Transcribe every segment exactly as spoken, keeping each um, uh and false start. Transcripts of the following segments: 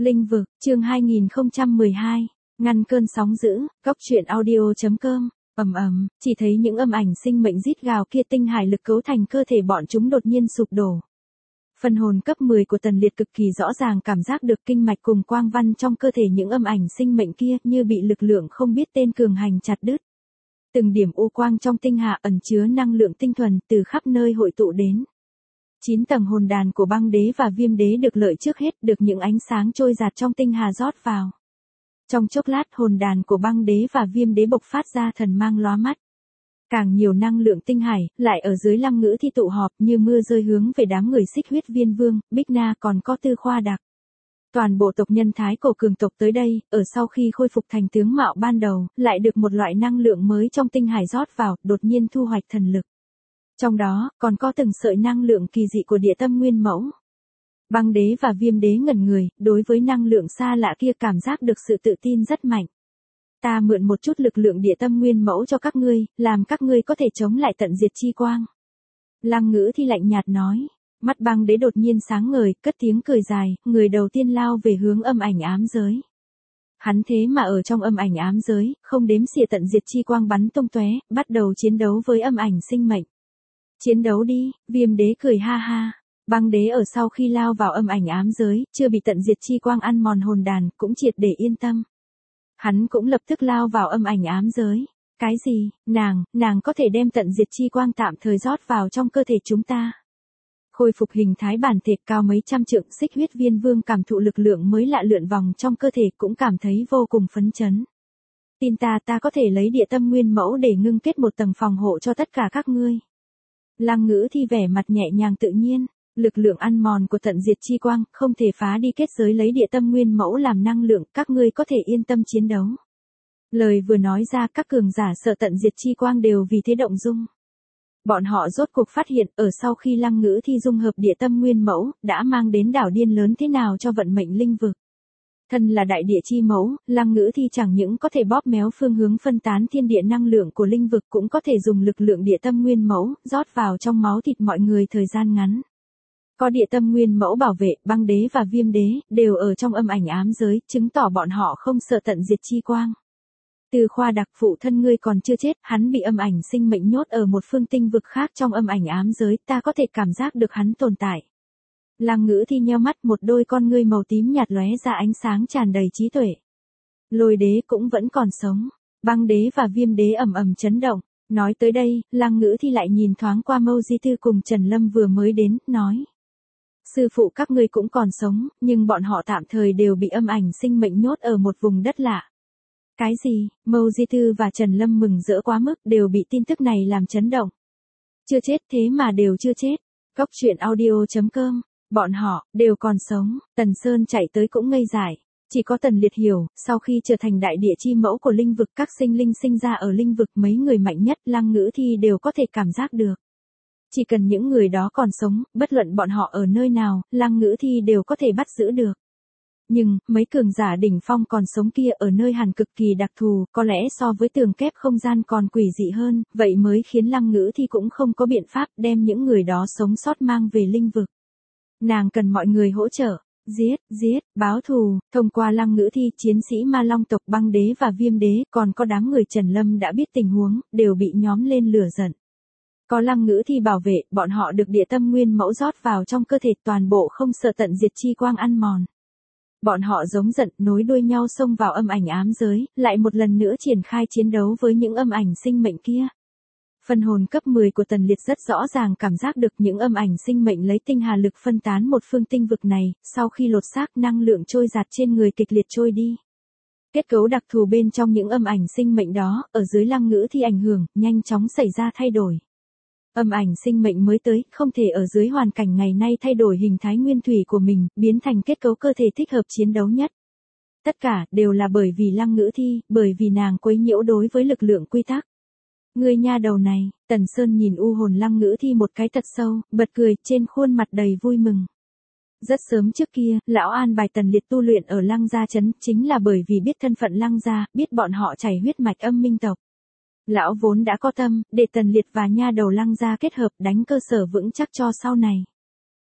Linh vực, chương hai nghìn không trăm mười hai, ngăn cơn sóng dữ, góc truyện audio chấm com, ầm ầm, chỉ thấy những âm ảnh sinh mệnh rít gào kia tinh hải lực cấu thành cơ thể bọn chúng đột nhiên sụp đổ. Phần hồn cấp mười của Tần Liệt cực kỳ rõ ràng cảm giác được kinh mạch cùng quang văn trong cơ thể những âm ảnh sinh mệnh kia như bị lực lượng không biết tên cường hành chặt đứt. Từng điểm u quang trong tinh hà ẩn chứa năng lượng tinh thuần từ khắp nơi hội tụ đến. Chín tầng hồn đàn của băng đế và viêm đế được lợi trước hết được những ánh sáng trôi dạt trong tinh hà rót vào. Trong chốc lát hồn đàn của băng đế và viêm đế bộc phát ra thần mang lóa mắt. Càng nhiều năng lượng tinh hải, lại ở dưới Lăng Ngữ Thi tụ họp như mưa rơi hướng về đám người Xích Huyết Viên Vương, Bích Na còn có Tư Khoa Đặc. Toàn bộ tộc nhân Thái Cổ cường tộc tới đây, ở sau khi khôi phục thành tướng mạo ban đầu, lại được một loại năng lượng mới trong tinh hải rót vào, đột nhiên thu hoạch thần lực. Trong đó, còn có từng sợi năng lượng kỳ dị của địa tâm nguyên mẫu. Băng đế và viêm đế ngẩn người, đối với năng lượng xa lạ kia cảm giác được sự tự tin rất mạnh. Ta mượn một chút lực lượng địa tâm nguyên mẫu cho các ngươi, làm các ngươi có thể chống lại tận diệt chi quang. Lăng Ngữ Thi lạnh nhạt nói, mắt băng đế đột nhiên sáng ngời, cất tiếng cười dài, người đầu tiên lao về hướng âm ảnh ám giới. Hắn thế mà ở trong âm ảnh ám giới, không đếm xỉa tận diệt chi quang bắn tung tóe, bắt đầu chiến đấu với âm ảnh sinh mệnh. Chiến đấu đi, viêm đế cười ha ha. Băng đế ở sau khi lao vào âm ảnh ám giới, chưa bị tận diệt chi quang ăn mòn hồn đàn, cũng triệt để yên tâm. Hắn cũng lập tức lao vào âm ảnh ám giới. Cái gì, nàng, nàng có thể đem tận diệt chi quang tạm thời rót vào trong cơ thể chúng ta. Khôi phục hình thái bản thể cao mấy trăm trượng Xích Huyết Viên Vương cảm thụ lực lượng mới lạ lượn vòng trong cơ thể cũng cảm thấy vô cùng phấn chấn. Tin ta ta có thể lấy địa tâm nguyên mẫu để ngưng kết một tầng phòng hộ cho tất cả các ngươi. Lăng Ngữ Thi vẻ mặt nhẹ nhàng tự nhiên, lực lượng ăn mòn của tận diệt chi quang không thể phá đi kết giới lấy địa tâm nguyên mẫu làm năng lượng, các ngươi có thể yên tâm chiến đấu. Lời vừa nói ra các cường giả sợ tận diệt chi quang đều vì thế động dung. Bọn họ rốt cuộc phát hiện ở sau khi Lăng Ngữ Thi dung hợp địa tâm nguyên mẫu, đã mang đến đảo điên lớn thế nào cho vận mệnh linh vực. Thân là đại địa chi mẫu, Lăng Ngữ Thi chẳng những có thể bóp méo phương hướng phân tán thiên địa năng lượng của linh vực cũng có thể dùng lực lượng địa tâm nguyên mẫu, rót vào trong máu thịt mọi người thời gian ngắn. Có địa tâm nguyên mẫu bảo vệ, băng đế và viêm đế, đều ở trong âm ảnh ám giới, chứng tỏ bọn họ không sợ tận diệt chi quang. Từ Khoa Đặc phụ thân ngươi còn chưa chết, hắn bị âm ảnh sinh mệnh nhốt ở một phương tinh vực khác trong âm ảnh ám giới, ta có thể cảm giác được hắn tồn tại. Lăng Ngữ Thi nheo mắt, một đôi con ngươi màu tím nhạt lóe ra ánh sáng tràn đầy trí tuệ. Lôi đế cũng vẫn còn sống, băng đế và viêm đế ầm ầm chấn động. Nói tới đây, Lăng Ngữ Thi lại nhìn thoáng qua Mâu Di Tư cùng Trần Lâm vừa mới đến, nói. Sư phụ các ngươi cũng còn sống, nhưng bọn họ tạm thời đều bị âm ảnh sinh mệnh nhốt ở một vùng đất lạ. Cái gì, Mâu Di Tư và Trần Lâm mừng rỡ quá mức, đều bị tin tức này làm chấn động. Chưa chết thế mà đều chưa chết. Góc truyện audio chấm com, bọn họ, đều còn sống. Tần Sơn chạy tới cũng ngây dại. Chỉ có Tần Liệt hiểu, sau khi trở thành đại địa chi mẫu của linh vực, các sinh linh sinh ra ở linh vực mấy người mạnh nhất Lăng Ngữ Thi đều có thể cảm giác được. Chỉ cần những người đó còn sống, bất luận bọn họ ở nơi nào, Lăng Ngữ Thi đều có thể bắt giữ được. Nhưng, mấy cường giả đỉnh phong còn sống kia ở nơi hàn cực kỳ đặc thù, có lẽ so với tường kép không gian còn quỷ dị hơn, vậy mới khiến Lăng Ngữ Thi cũng không có biện pháp đem những người đó sống sót mang về linh vực. Nàng cần mọi người hỗ trợ. Giết, giết, báo thù, thông qua Lăng Ngữ Thi, chiến sĩ Ma Long tộc băng đế và viêm đế, còn có đám người Trần Lâm đã biết tình huống, đều bị nhóm lên lửa giận. Có Lăng Ngữ Thi bảo vệ, bọn họ được địa tâm nguyên mẫu rót vào trong cơ thể toàn bộ không sợ tận diệt chi quang ăn mòn. Bọn họ giống giận, nối đuôi nhau xông vào âm ảnh ám giới, lại một lần nữa triển khai chiến đấu với những âm ảnh sinh mệnh kia. Phần hồn cấp mười của Tần Liệt rất rõ ràng cảm giác được những âm ảnh sinh mệnh lấy tinh hà lực phân tán một phương tinh vực này, sau khi lột xác năng lượng trôi dạt trên người kịch liệt trôi đi. Kết cấu đặc thù bên trong những âm ảnh sinh mệnh đó, ở dưới Lăng Ngữ Thi ảnh hưởng, nhanh chóng xảy ra thay đổi. Âm ảnh sinh mệnh mới tới, không thể ở dưới hoàn cảnh ngày nay thay đổi hình thái nguyên thủy của mình, biến thành kết cấu cơ thể thích hợp chiến đấu nhất. Tất cả, đều là bởi vì Lăng Ngữ Thi, bởi vì nàng quấy nhiễu đối với lực lượng quy tắc. Người nha đầu này, Tần Sơn nhìn u hồn Lăng Ngữ Thi một cái thật sâu, bật cười, trên khuôn mặt đầy vui mừng. Rất sớm trước kia, lão an bài Tần Liệt tu luyện ở Lăng Gia Trấn, chính là bởi vì biết thân phận Lăng Gia, biết bọn họ chảy huyết mạch âm minh tộc. Lão vốn đã có tâm, để Tần Liệt và nha đầu Lăng Gia kết hợp đánh cơ sở vững chắc cho sau này.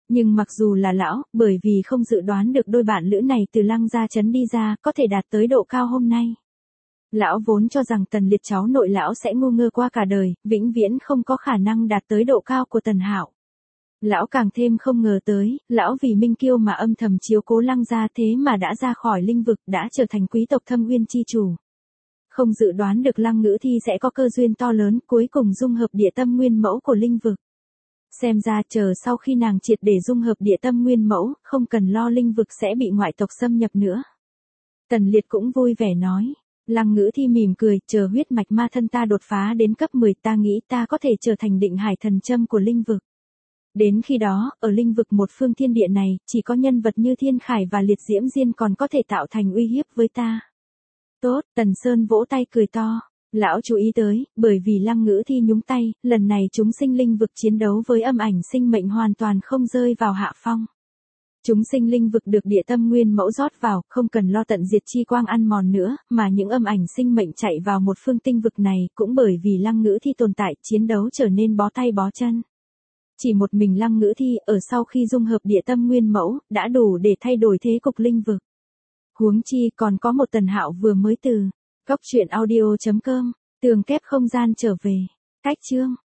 Nhưng mặc dù là lão, bởi vì không dự đoán được đôi bạn lữ này từ Lăng Gia Trấn đi ra có thể đạt tới độ cao hôm nay. Lão vốn cho rằng Tần Liệt cháu nội lão sẽ ngu ngơ qua cả đời, vĩnh viễn không có khả năng đạt tới độ cao của Tần Hạo. Lão càng thêm không ngờ tới, lão vì Minh Kiêu mà âm thầm chiếu cố Lăng Gia thế mà đã ra khỏi linh vực, đã trở thành quý tộc Thâm Uyên chi chủ. Không dự đoán được Lăng Ngữ Thi sẽ có cơ duyên to lớn, cuối cùng dung hợp địa tâm nguyên mẫu của linh vực. Xem ra chờ sau khi nàng triệt để dung hợp địa tâm nguyên mẫu, không cần lo linh vực sẽ bị ngoại tộc xâm nhập nữa. Tần Liệt cũng vui vẻ nói. Lăng Ngữ Thi mỉm cười, chờ huyết mạch ma thân ta đột phá đến cấp mười ta nghĩ ta có thể trở thành định hải thần châm của linh vực. Đến khi đó, ở linh vực một phương thiên địa này, chỉ có nhân vật như Thiên Khải và Liệt Diễm Diên còn có thể tạo thành uy hiếp với ta. Tốt, Tần Sơn vỗ tay cười to. Lão chú ý tới, bởi vì Lăng Ngữ Thi nhúng tay, lần này chúng sinh linh vực chiến đấu với âm ảnh sinh mệnh hoàn toàn không rơi vào hạ phong. Chúng sinh linh vực được địa tâm nguyên mẫu rót vào, không cần lo tận diệt chi quang ăn mòn nữa, mà những âm ảnh sinh mệnh chạy vào một phương tinh vực này cũng bởi vì Lăng Ngữ Thi tồn tại, chiến đấu trở nên bó tay bó chân. Chỉ một mình Lăng Ngữ Thi ở sau khi dung hợp địa tâm nguyên mẫu, đã đủ để thay đổi thế cục linh vực. Huống chi còn có một Tần Hạo vừa mới từ góc truyện audio chấm com, tường kép không gian trở về. Cách chương